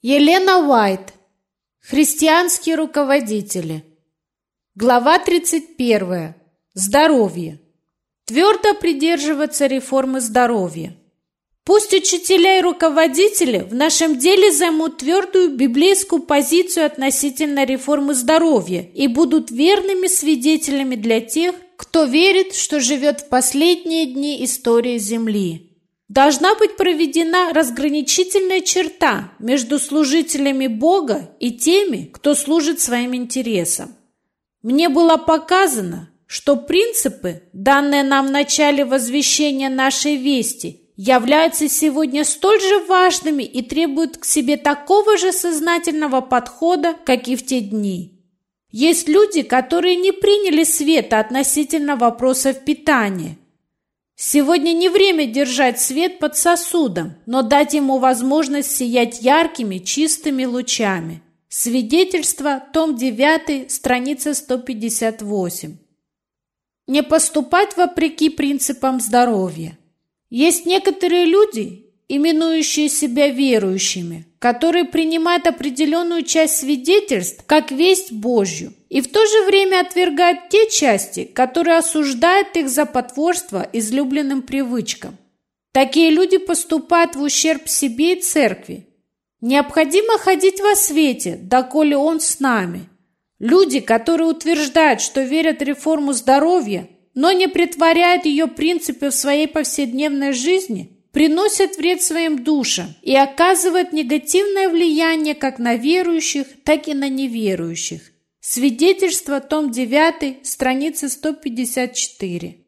Елена Уайт. Христианские руководители. Глава 31. Здоровье. Твердо придерживаться реформы здоровья. Пусть учителя и руководители в нашем деле займут твердую библейскую позицию относительно реформы здоровья и будут верными свидетелями для тех, кто верит, что живет в последние дни истории Земли. Должна быть проведена разграничительная черта между служителями Бога и теми, кто служит своим интересам. Мне было показано, что принципы, данные нам в начале возвещения нашей вести, являются сегодня столь же важными и требуют к себе такого же сознательного подхода, как и в те дни. Есть люди, которые не приняли света относительно вопросов питания. Сегодня не время держать свет под сосудом, но дать ему возможность сиять яркими, чистыми лучами. Свидетельство, том 9, страница 158. Не поступать вопреки принципам здоровья. Есть некоторые люди, именующие себя верующими, которые принимают определенную часть свидетельств как весть Божью и в то же время отвергают те части, которые осуждают их за потворство излюбленным привычкам. Такие люди поступают в ущерб себе и церкви. Необходимо ходить во свете, доколе Он с нами. Люди, которые утверждают, что верят в реформу здоровья, но не претворяют ее принципы в своей повседневной жизни, приносят вред своим душам и оказывают негативное влияние как на верующих, так и на неверующих. Свидетельство, том 9, страница 154.